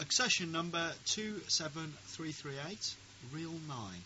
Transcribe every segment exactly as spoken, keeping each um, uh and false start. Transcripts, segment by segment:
accession number two seven three three eight, reel nine.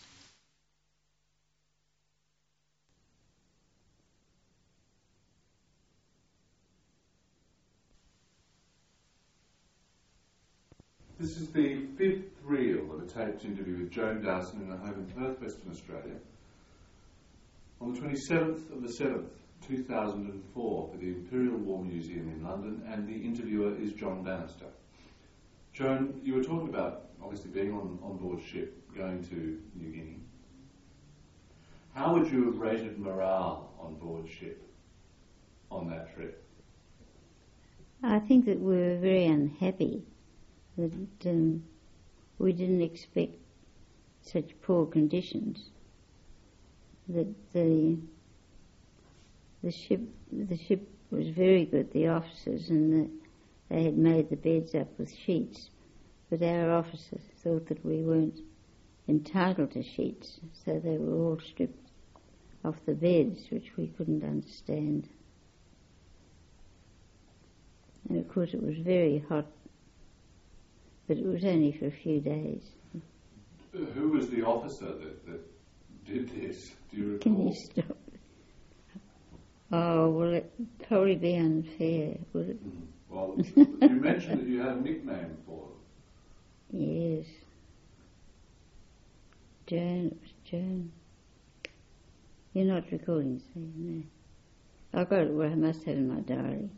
This is the fifth reel of a taped interview with Joan Dowson in her home in Perth, Western Australia, on the twenty-seventh of the seventh, two thousand four, for the Imperial War Museum in London, and the interviewer is John Bannister. Joan, you were talking about obviously being on, on board ship, going to New Guinea. How would you have rated morale on board ship on that trip? I think that we were very unhappy that um, we didn't expect such poor conditions. That the the ship the ship was very good, the officers, and the, they had made the beds up with sheets, but our officers thought that we weren't entitled to sheets, so they were all stripped off the beds, which we couldn't understand. And of course it was very hot, but it was only for a few days. Who was the officer that, that did this? Do you recall? Can you stop? Oh, well, it'd probably be unfair, would it? Mm. Well, you mentioned that you had a nickname for them. Yes. Joan, it was Joan. You're not recording, so you know. I got it, well, I must have it in my diary.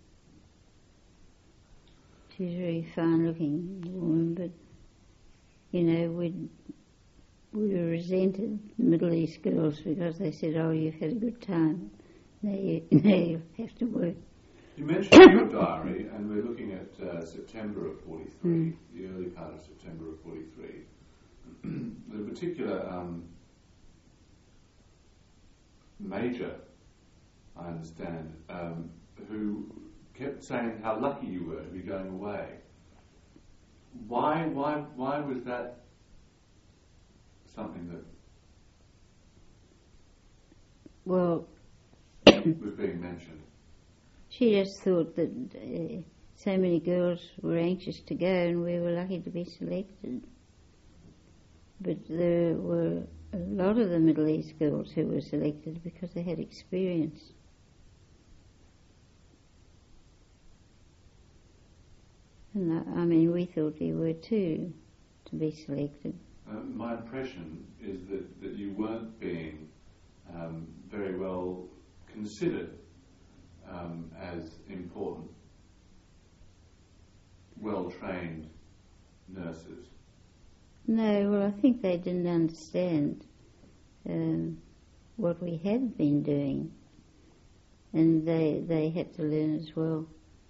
She's a very fine-looking woman, but, you know, we'd, we were resented, Middle East girls, because they said, oh, you've had a good time. Now you, now you have to work. You mentioned your diary, and we're looking at uh, September of forty-three, mm. the early part of September of forty-three. The particular um, major, I understand, um, who kept saying how lucky you were to be going away. Why, why, why was that something that well was being mentioned? She just thought that uh, so many girls were anxious to go, and we were lucky to be selected. But there were a lot of the Middle East girls who were selected because they had experience. And I, I mean, we thought we were too, to be selected. Uh, my impression is that, that you weren't being um, very well considered um, as important, well-trained nurses. No, well, I think they didn't understand um, what we had been doing, and they they had to learn as well.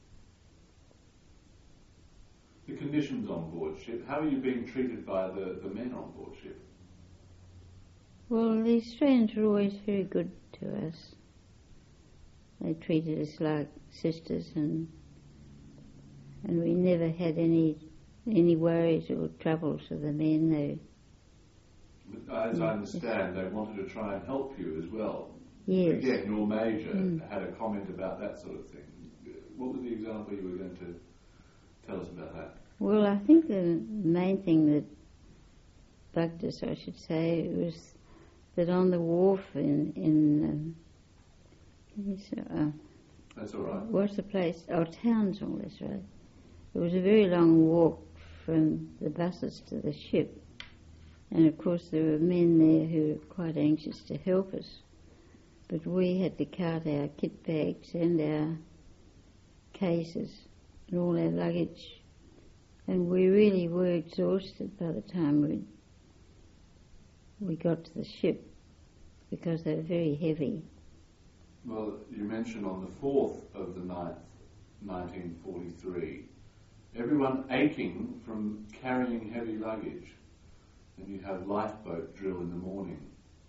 The conditions on board ship, how are you being treated by the, the men on board ship? Well, the Australians were always very good to us. They treated us like sisters, and and we never had any any worries or troubles with the men. They, but as I understand, they wanted to try and help you as well. Yes. Again, your major mm. had a comment about that sort of thing. What was the example you were going to tell us about that? Well, I think the main thing that bugged us, I should say, was that on the wharf in in um, uh, that's all right. What's the place? Oh, Townsville, that's right. It was a very long walk from the buses to the ship, and of course there were men there who were quite anxious to help us, but we had to cart our kit bags and our cases and all our luggage, and we really were exhausted by the time we we got to the ship because they were very heavy. Well, you mentioned on the fourth of the ninth, nineteen forty-three, everyone aching from carrying heavy luggage, and you have lifeboat drill in the morning.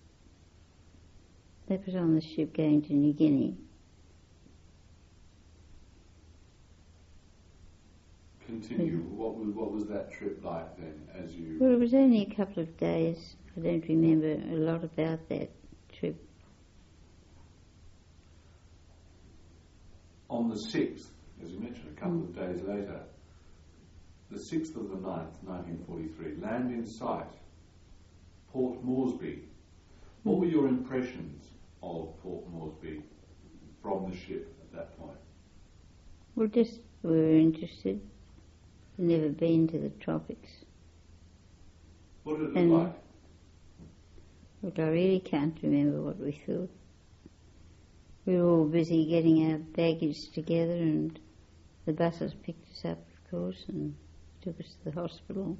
That was on the ship going to New Guinea. Continue. What was, what was that trip like then, as you... Well, it was only a couple of days. I don't remember a lot about that trip. On the sixth, as you mentioned, a couple mm. of days later, the sixth of the ninth, nineteen forty-three, land in sight, Port Moresby. What were your impressions of Port Moresby from the ship at that point? Well, just we were interested. Never been to the tropics. What did it And look like? Look, I really can't remember what we thought. We were all busy getting our baggage together, and the buses picked us up, of course, and took us to the hospital.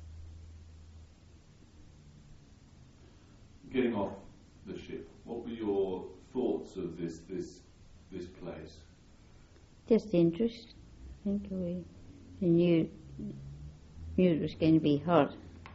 Getting off the ship, what were your thoughts of this this this place? Just interest. I think we knew, knew it was going to be hot.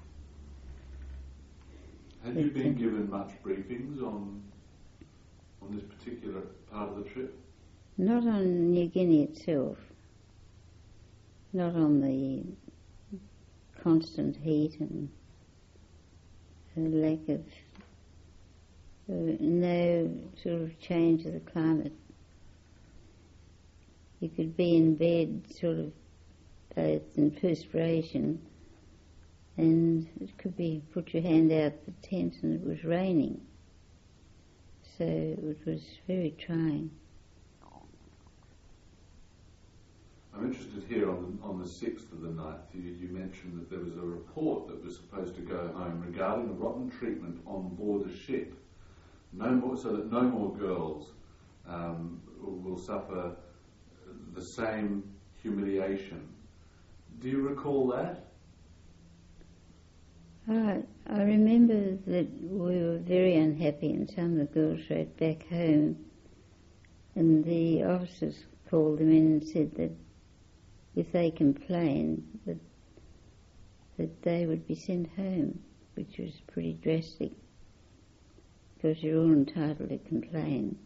Had you been given much briefings on on this particular part of the trip? Not on New Guinea itself. Not on the constant heat and the lack of uh, no sort of change of the climate. You could be in bed sort of bathed in perspiration, and it could be put your hand out the tent and it was raining. So it was very trying. I'm interested here on the, on the sixth of the ninth, you, you mentioned that there was a report that was supposed to go home regarding the rotten treatment on board the ship. No more, so that no more girls um, will suffer the same humiliation. Do you recall that? I, I remember that we were very unhappy, and some of the girls wrote back home, and the officers called them in and said that if they complained, that that they would be sent home, which was pretty drastic, because you're all entitled to complain.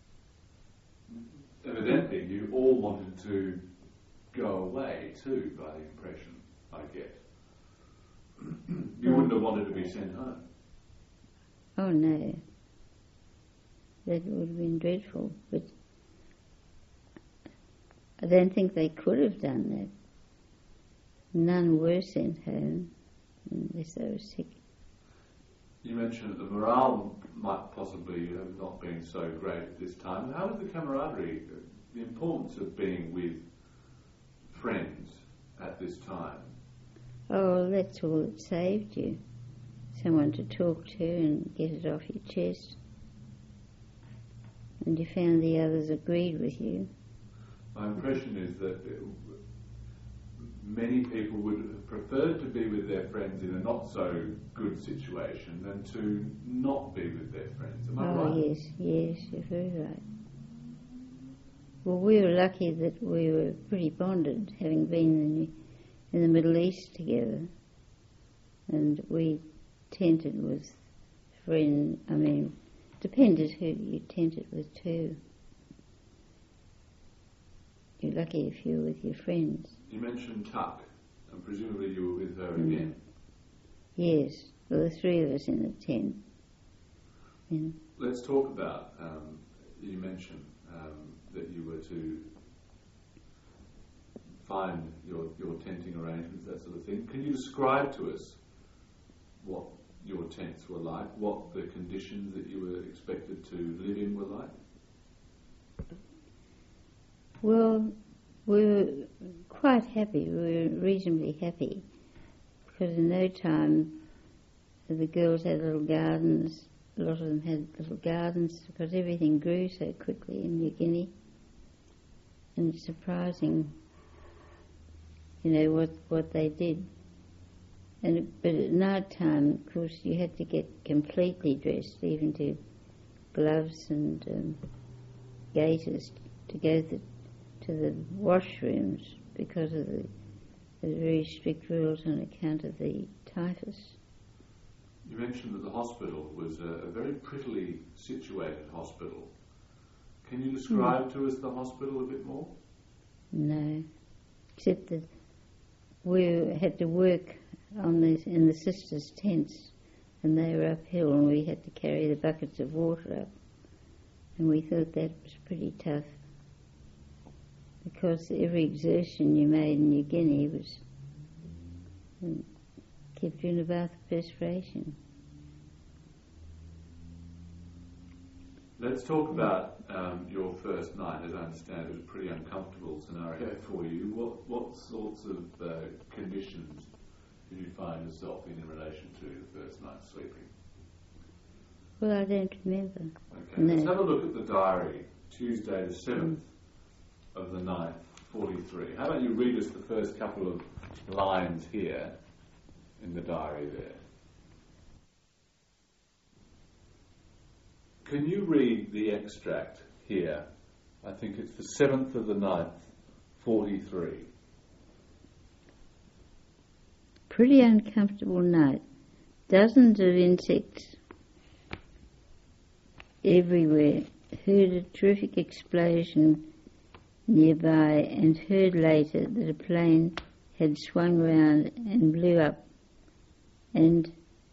Evidently, you all wanted to go away too, by the impression I get. You wouldn't have wanted to be sent home. Oh no, that would have been dreadful, but I don't think they could have done that. None were sent home unless they were sick. You mentioned that the morale might possibly have not been so great at this time. How was the camaraderie, the importance of being with friends at this time? Oh, that's all that saved you. Someone to talk to and get it off your chest. And you found the others agreed with you. My impression is that it, many people would have preferred to be with their friends in a not so good situation than to not be with their friends. Am I oh, right? yes, yes, you're very right. Well, we were lucky that we were pretty bonded, having been in, in the Middle East together. And we tented with friends, I mean, depended who you tented with too. You're lucky if you're with your friends. You mentioned Tuck, and presumably you were with her Mm. again. Yes, there were three of us in the tent. And Let's talk about, um, you mentioned um, that you were to find your, your tenting arrangements, that sort of thing. Can you describe to us what your tents were like, what the conditions that you were expected to live in were like? well, we were quite happy. We were reasonably happy because in no time the girls had little gardens. A lot of them had little gardens because everything grew so quickly in New Guinea. And it's surprising, you know, what, what they did. And it, but at night time, of course, you had to get completely dressed, even to gloves and um, gaiters, to go to, to the washrooms because of the, the very strict rules on account of the typhus. You mentioned that the hospital was a, a very prettily situated hospital. Can you describe mm. to us the hospital a bit more? No, except that we had to work on the, in the sisters' tents, and they were uphill, and we had to carry the buckets of water up, and we thought that was pretty tough because every exertion you made in New Guinea was and kept you in a bath of perspiration. Let's talk about um, your first night. As I understand, it was a pretty uncomfortable scenario for you. What what sorts of uh, conditions did you find yourself in in relation to the first night sleeping? Well, I don't remember. Okay, no. Let's have a look at the diary. Tuesday the seventh mm. of the ninth, forty-three. How about you read us the first couple of lines here in the diary there? Can you read the extract here? I think it's the seventh of the ninth, forty-three. Pretty uncomfortable night. Dozens of insects everywhere. Heard a terrific explosion nearby and heard later that a plane had swung round and blew up. And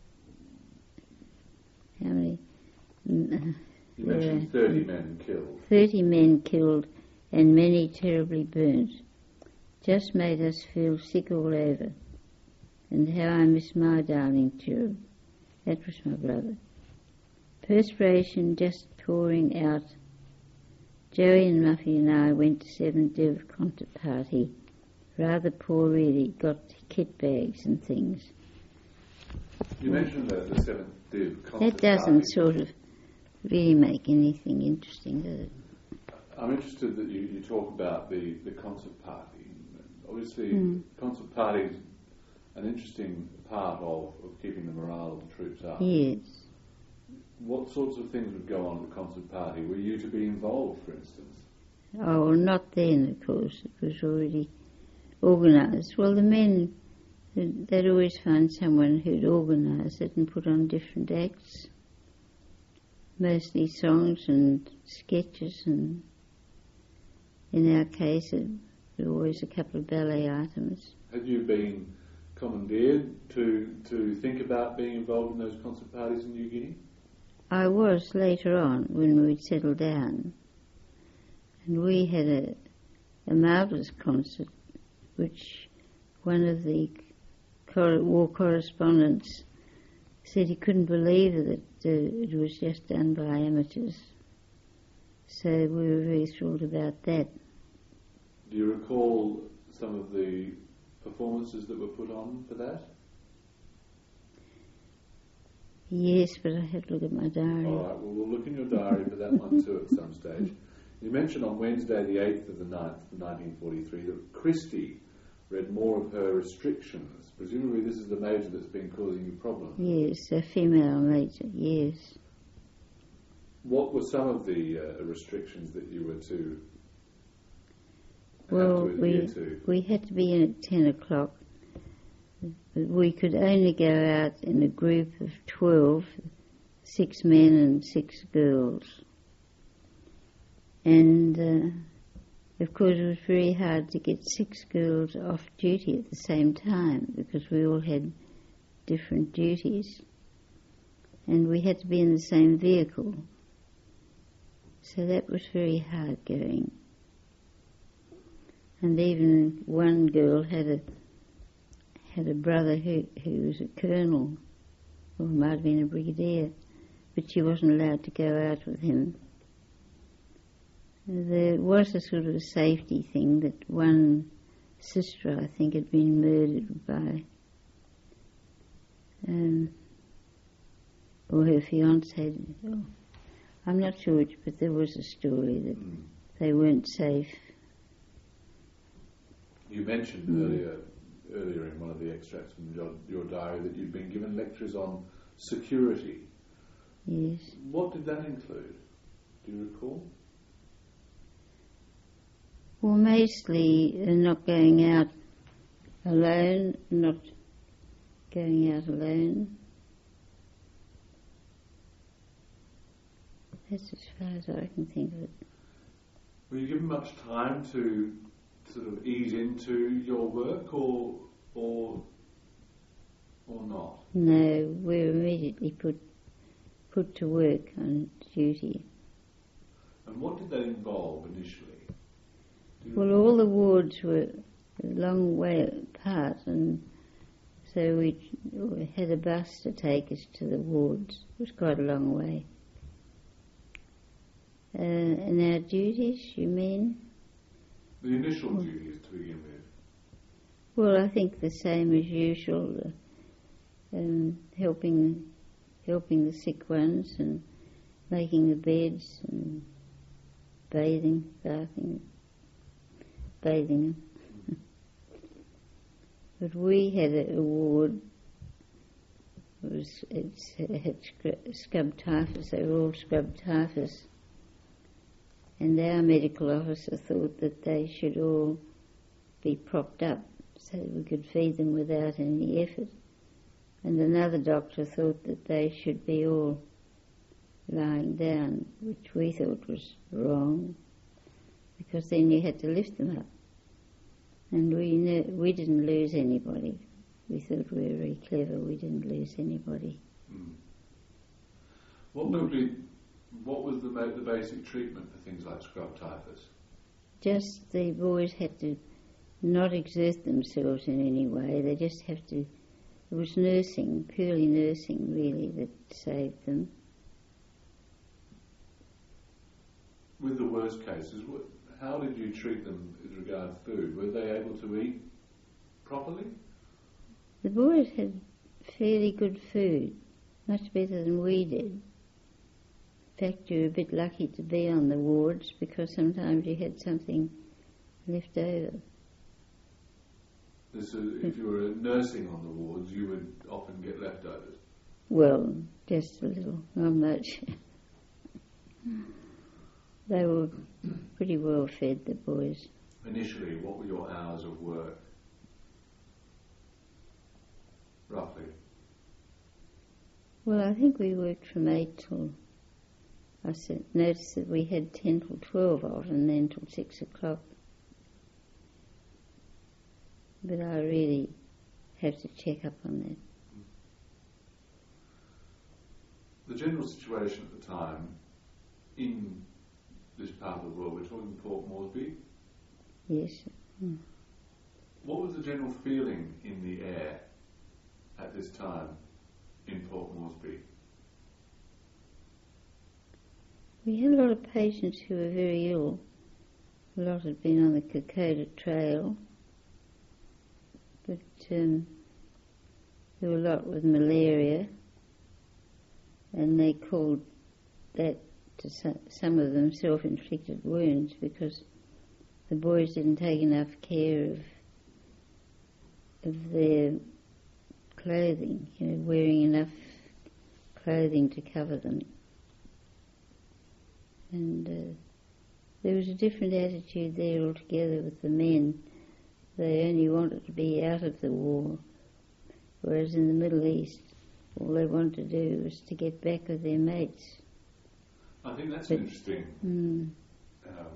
how many? You mentioned thirty men killed. Thirty men killed and many terribly burnt. Just made us feel sick all over. And how I miss my darling Gerald. That was my brother. Perspiration just pouring out. Joey and Muffy and I went to Seventh Div concert party. Rather poor really. Got kit bags and things. You mentioned the, the Seventh Div concert That doesn't party. sort of really make anything interesting, does it? I'm interested that you, you talk about the, the concert party. Obviously, mm. concert party is an interesting part of, of keeping the morale of the troops up. Yes. What sorts of things would go on at the concert party? Were you to be involved, for instance? Oh, well, not then, of course. It was already organised. Well, the men, they'd always find someone who'd organise it and put on different acts. Mostly songs and sketches, and in our case, it was always a couple of ballet items. Had you been commandeered to to think about being involved in those concert parties in New Guinea? I was later on when we'd settled down, and we had a, a marvellous concert, which one of the cor- war correspondents said he couldn't believe that uh, it was just done by amateurs. So we were very thrilled about that. Do you recall some of the performances that were put on for that? Yes, but I had to look at my diary. All right, well, we'll look in your diary for that one too at some stage. You mentioned on Wednesday the eighth of the ninth, nineteen forty-three, that Christie read more of her restrictions. Presumably this is the major that's been causing you problems. Yes, a female major, yes. What were some of the uh, restrictions that you were to Well, have to we, adhere to? we had to be in at ten o'clock. We could only go out in a group of twelve, six men and six girls. And, uh, of course, it was very hard to get six girls off duty at the same time because we all had different duties. And we had to be in the same vehicle. So that was very hard going. And even one girl had a had a brother who, who was a colonel, or might have been a brigadier, but she wasn't allowed to go out with him. There was a sort of a safety thing that one sister, I think, had been murdered by, um, or her fiancé. Oh, I'm not sure which, but there was a story that Mm. they weren't safe. You mentioned Mm. earlier earlier in one of the extracts from your, your diary that you'd been given lectures on security. Yes. What did that include? Do you recall? Well, mostly uh, not going out alone, not going out alone. That's as far as I can think of it. Were you given much time to sort of ease into your work, or or or not? No, we were immediately put put to work on duty. And what did that involve initially? Do you Well, all the wards were a long way apart, and So we we had a bus to take us to the wards. It was quite a long way. Uh, and our duties, you mean? The initial duties to begin with. Well, I think the same as usual, uh, um, helping helping the sick ones and making the beds and bathing, bathing, bathing them. But we had a, a ward. It was it's, it had scrub, scrub typhus. They were all scrub typhus. And our medical officer thought that they should all be propped up so that we could feed them without any effort. And another doctor thought that they should be all lying down, which we thought was wrong, because then you had to lift them up. And we knew, we didn't lose anybody. We thought we were very clever. We didn't lose anybody. Mm. What could be? What was the the basic treatment for things like scrub typhus? Just the boys had to not exert themselves in any way. They just have to. It was nursing, purely nursing, really, that saved them. With the worst cases, what, how did you treat them with regard to food? Were they able to eat properly? The boys had fairly good food, much better than we did. In fact, you were a bit lucky to be on the wards because sometimes you had something left over. So if you were nursing on the wards, you would often get leftovers? Well, just a little, not much. They were pretty well fed, the boys. Initially, what were your hours of work? Roughly? Well, I think we worked from eight till... I said, noticed that we had ten till twelve off and then till six o'clock. But I really have to check up on that. The general situation at the time in this part of the world, we're talking Port Moresby? Yes. Mm. What was the general feeling in the air at this time in Port Moresby? We had a lot of patients who were very ill. A lot had been on the Kokoda Trail. But um, there were a lot with malaria, and they called that, to some, some of them, self-inflicted wounds because the boys didn't take enough care of of their clothing, you know, wearing enough clothing to cover them. And uh, there was a different attitude there altogether with the men. They only wanted to be out of the war, whereas in the Middle East, all they wanted to do was to get back with their mates. I think that's but, an interesting mm. um,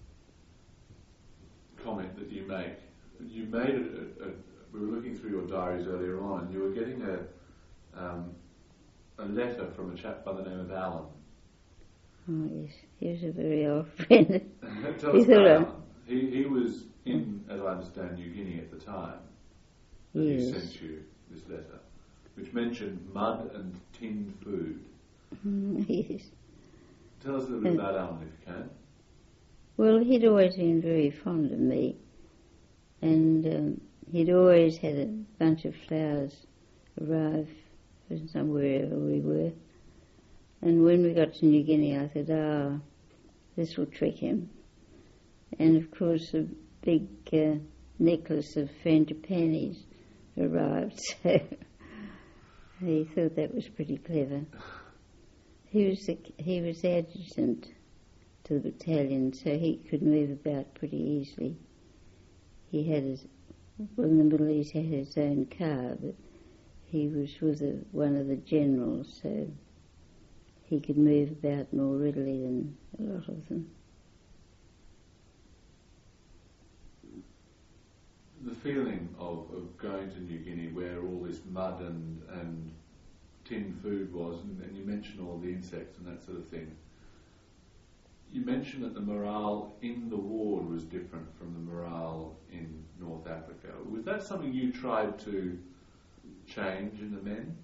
comment that you make. You made a, a, a, we were looking through your diaries earlier on, and you were getting a um, a letter from a chap by the name of Alan. Oh yes, he was a very old friend. Tell us about Alan. He, he was in, as I understand, New Guinea at the time. And yes. He sent you this letter, which mentioned mud and tinned food. Mm, yes. Tell us a little bit uh, about Alan, if you can. Well, he'd always been very fond of me, and um, he'd always had a bunch of flowers arrive from somewhere wherever we were. And when we got to New Guinea, I thought, ah, this will trick him. And of course, a big uh, necklace of frangipanis arrived, so he thought that was pretty clever. He was the, he was adjutant to the battalion, so he could move about pretty easily. He had his, well, in the Middle East, he had his own car, but he was with a, one of the generals, so he could move about more readily than a lot of them. The feeling of, of going to New Guinea where all this mud and, and tinned food was, and, and you mentioned all the insects and that sort of thing. You mentioned that the morale in the ward was different from the morale in North Africa. Was that something you tried to change in the men?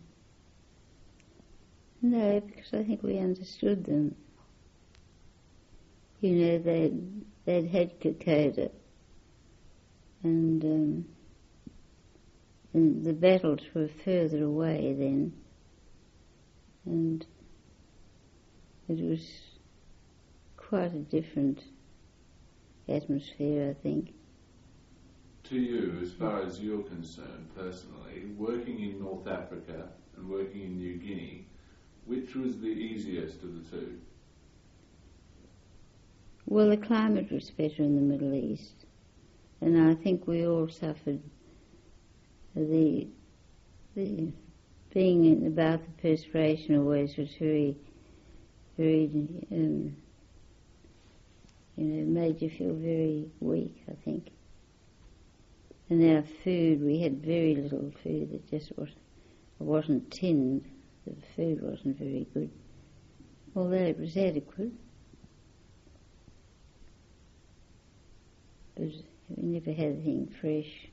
No, because I think we understood them. You know, they'd, they'd had Kokoda, and, um, and the battles were further away then, and it was quite a different atmosphere, I think. To you, as far as you're concerned personally, working in North Africa and working in New Guinea, which was the easiest of the two? Well, the climate was better in the Middle East, and I think we all suffered the the being in, about the perspiration always was very, very, um, you know, made you feel very weak, I think. And our food, we had very little food. It just wasn't, it wasn't tinned. The food wasn't very good, although it was adequate. But we never had anything fresh.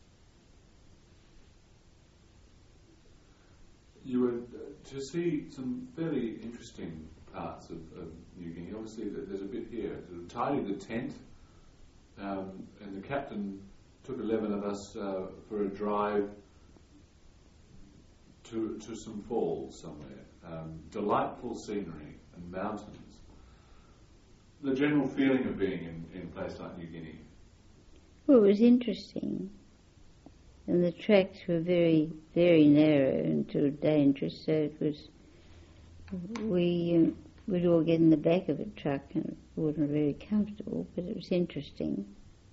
You were uh, to see some fairly interesting parts of, of New Guinea. Obviously, there's a bit here. To tidy the tent, um, and the captain took eleven of us uh, for a drive to to some falls somewhere. Um, delightful scenery and mountains. The general feeling of being in, in a place like New Guinea. Well, it was interesting. And the tracks were very, very narrow and too dangerous, so it was, we, um, we'd all get in the back of a truck and it wasn't very comfortable, but it was interesting.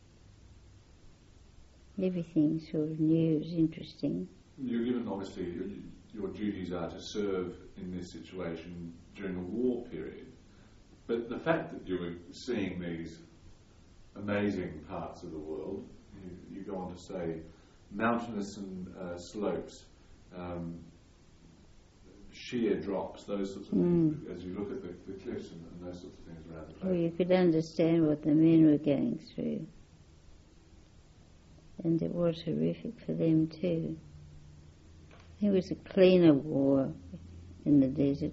Everything sort of new was interesting. You're given, obviously, your, your duties are to serve in this situation during a war period, but the fact that you were seeing these amazing parts of the world, you, you go on to say, mountainous and uh, slopes, um, sheer drops, those sorts of mm. things, as you look at the, the cliffs and, and those sorts of things around the place. Well, you could understand what the men were going through. And it was horrific for them too. It was a cleaner war in the desert.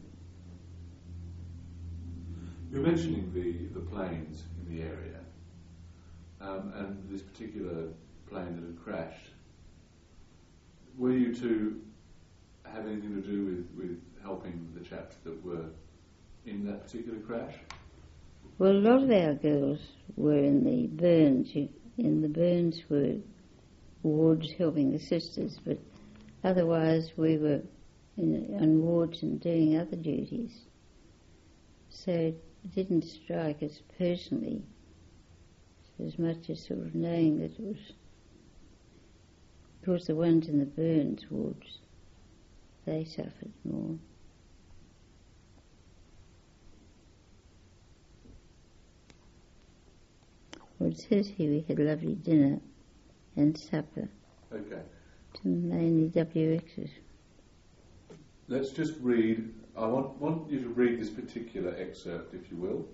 You're mentioning the, the planes in the area, um, and this particular plane that had crashed. Were you to have anything to do with, with helping the chaps that were in that particular crash? Well, a lot of our girls were in the burns. In the burns were wards helping the sisters, but otherwise we were in, on wards and doing other duties. So it didn't strike us personally as much as sort of knowing that it was, of course, the ones in the burns wards, they suffered more. Well, it says here we had lovely dinner and supper. Okay. To mainly W Xs. Let's just read, I want, want you to read this particular excerpt, if you will.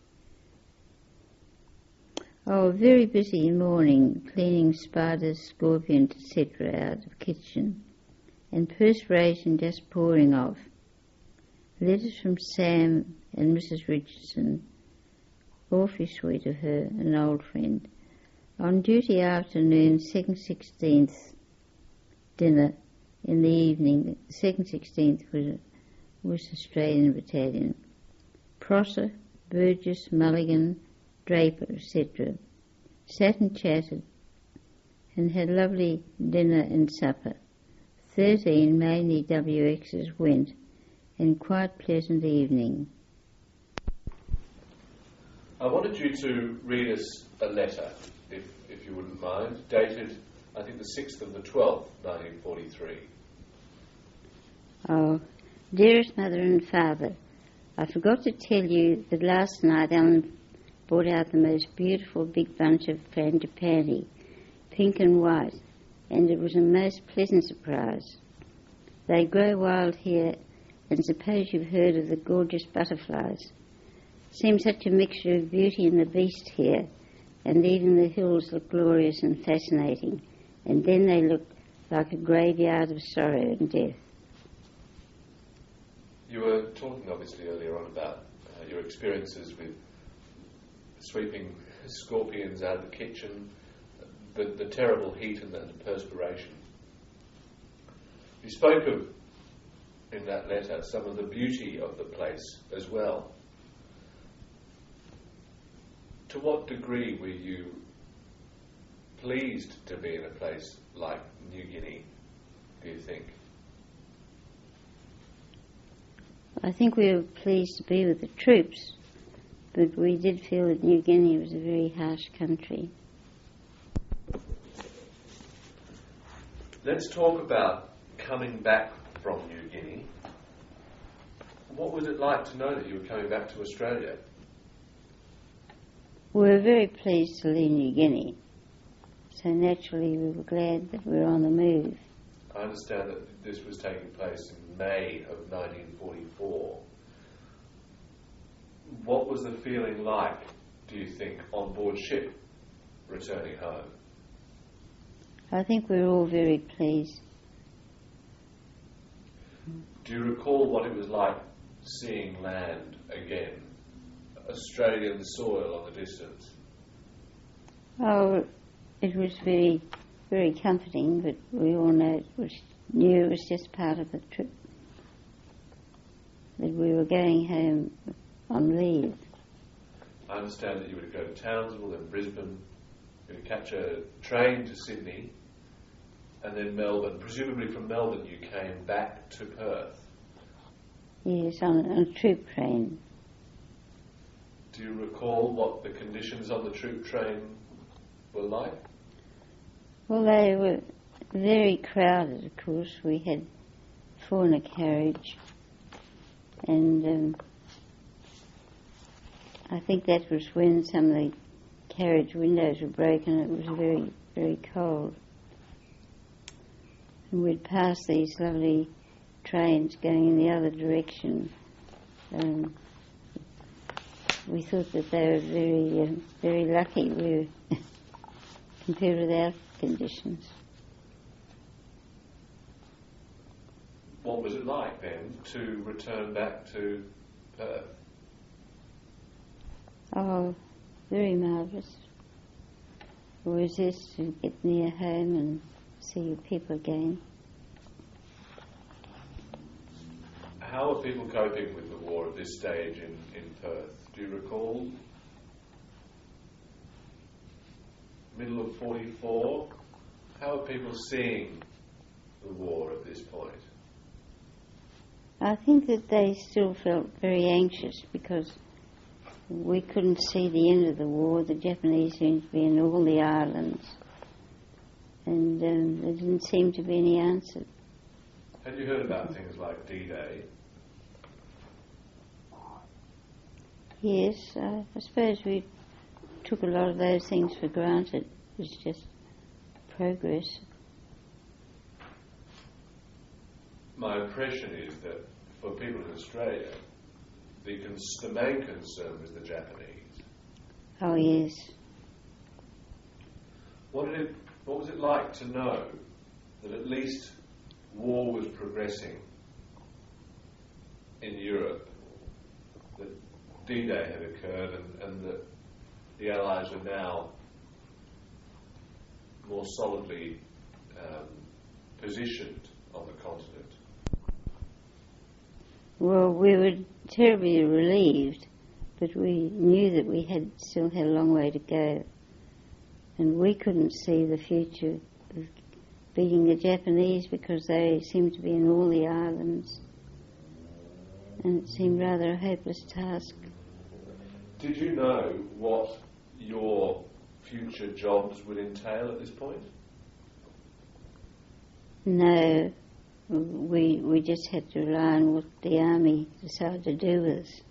Oh, a very busy morning, cleaning spiders, scorpions, et cetera out of kitchen, and perspiration just pouring off. Letters from Sam and Missus Richardson, awfully sweet of her, an old friend. On duty afternoon, second sixteenth dinner in the evening. The second sixteenth was was Australian Battalion. Prosser, Burgess, Mulligan, Draper, et cetera sat and chatted and had lovely dinner and supper. Thirteen mainly W Xs went, and quite pleasant evening. I wanted you to read us a letter, if if you wouldn't mind, dated, I think, the sixth of the twelfth, nineteen forty-three. Oh, dearest mother and father, I forgot to tell you that last night Ellen brought out the most beautiful big bunch of frangipani, pink and white, and it was a most pleasant surprise. They grow wild here, and suppose you've heard of the gorgeous butterflies. Seems such a mixture of beauty and the beast here, and even the hills look glorious and fascinating, and then they look like a graveyard of sorrow and death. You were talking obviously earlier on about uh, your experiences with sweeping scorpions out of the kitchen, the, the terrible heat and the, the perspiration. You spoke of, in that letter, some of the beauty of the place as well. To what degree were you pleased to be in a place like New Guinea, do you think? I think we were pleased to be with the troops, but we did feel that New Guinea was a very harsh country. Let's talk about coming back from New Guinea. What was it like to know that you were coming back to Australia? We were very pleased to leave New Guinea, so naturally we were glad that we were on the move. I understand that this was taking place in May of nineteen forty-four. What was the feeling like, do you think, on board ship, returning home? I think we were all very pleased. Do you recall what it was like seeing land again? Australian soil on the distance? Oh, it was very, very comforting, but we all know it was, knew it was just part of the trip, that we were going home on leave. I understand that you were to go to Townsville, then Brisbane, you were to catch a train to Sydney, and then Melbourne. Presumably from Melbourne you came back to Perth. Yes, on, on a troop train. Do you recall what the conditions on the troop train were like? Well, they were very crowded, of course. We had four in a carriage, and um, I think that was when some of the carriage windows were broken. It was very, very cold. And we'd pass these lovely trains going in the other direction. Um, we thought that they were very, uh, very lucky. We were compared with our conditions. What was it like then to return back to Perth? Oh, very marvellous. It was just to get near home and see your people again. How are people coping with the war at this stage in, in Perth? Do you recall? Middle of forty-four? How are people seeing the war at this point? I think that they still felt very anxious because we couldn't see the end of the war. The Japanese seemed to be in all the islands, and um, there didn't seem to be any answer. Had you heard about things like D-Day? Yes, uh, I suppose we took a lot of those things for granted. It was just progress. My impression is that for people in Australia, the, cons- the main concern was the Japanese. Oh, yes. What did it? What was it like to know that at least war was progressing in Europe, that D-Day had occurred, and, and that the Allies were now more solidly um, positioned on the continent? Well, we were terribly relieved, but we knew that we had still had a long way to go, and we couldn't see the future of beating the Japanese because they seemed to be in all the islands, and it seemed rather a hopeless task. Did you know what your future jobs would entail at this point? No, we we just had to rely on what the army decided to do with us.